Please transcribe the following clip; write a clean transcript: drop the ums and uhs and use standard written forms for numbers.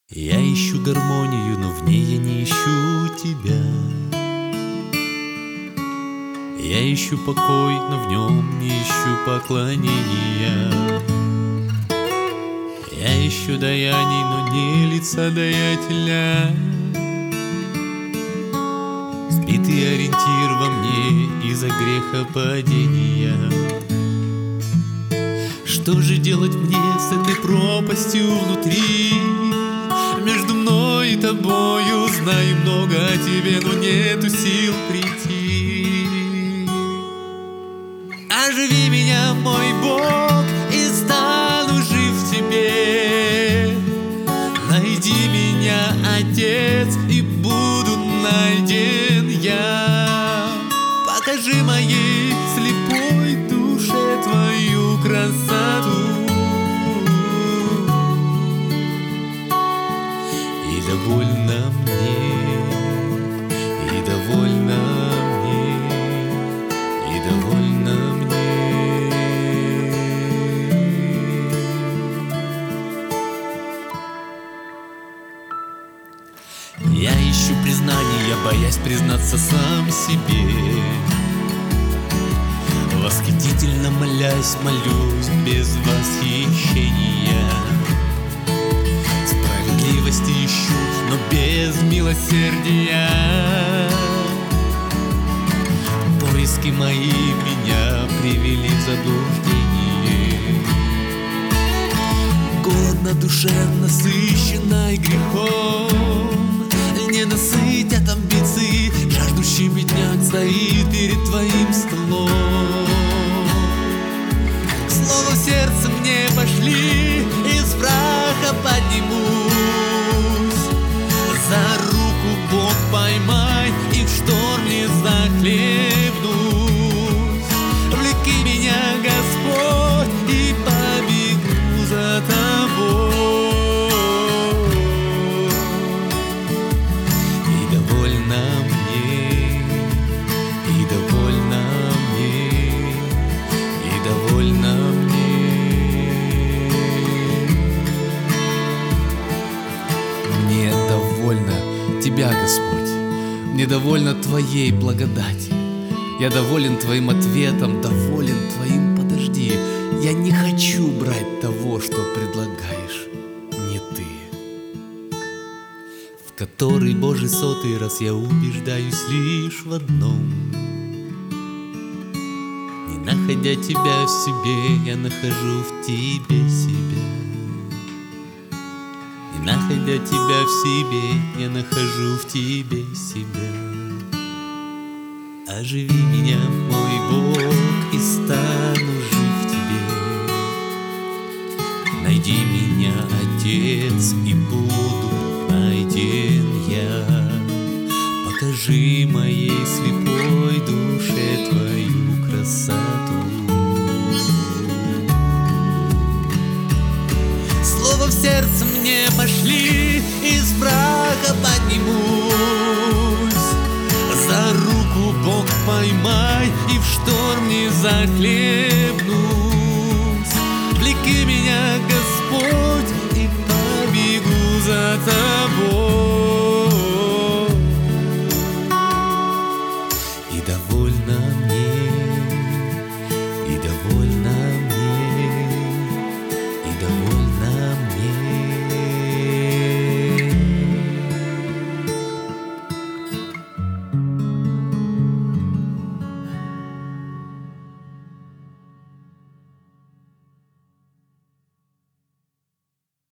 Я ищу гармонию, но в ней я не ищу тебя. Я ищу покой, но в нем не ищу поклонения. Я ищу даяний, но не лица даятеля. Сбитый ориентир во мне из-за грехопадения. Что же делать мне с этой пропастью внутри? Между мной и тобою знаю много о тебе, но нету сил прийти. Оживи меня, мой Бог, и стану жив в тебе. Найди меня, Отец, и буду найден я. Покажи моей слепой душе твою красоту. И довольно мне, и довольно мне, и довольно мне. Я ищу признания, боясь признаться сам себе. Восхитительно молясь, молюсь без восхищения. Справедливости ищу, но без милосердия. Поиски мои меня привели в заблуждение. Голодна душе, насыщенной грехом, не насытят амбиции, жаждущий бедняк стоит перед твоим столом. Слово в сердце мне пошли, из праха поднимусь. За руку, Бог, поймай, и в шторм не захлебнусь. Влеки меня, Господь, и побегу за тобой. И довольно мне, и довольно мне, и довольно мне. Мне довольно Тебя, Господь, мне довольно Твоей благодати. Я доволен Твоим ответом, доволен Твоим «подожди». Я не хочу брать того, что предлагаешь не Ты. В который, Боже, 100-й раз я убеждаюсь лишь в одном: не находя Тебя в себе, я нахожу в Тебе себя. Не находя Тебя в себе, я нахожу в Тебе себя. Оживи меня, мой Бог, и стану жив в Тебе. Найди меня, Отец, и буду найден я. Покажи моей слепой душе Твою красоту. Слово в сердце мне пошли, из праха поднимусь. За руку, Бог, поймай, и в шторм не захлебнусь. Влеки меня, Господь, и побегу за тобой.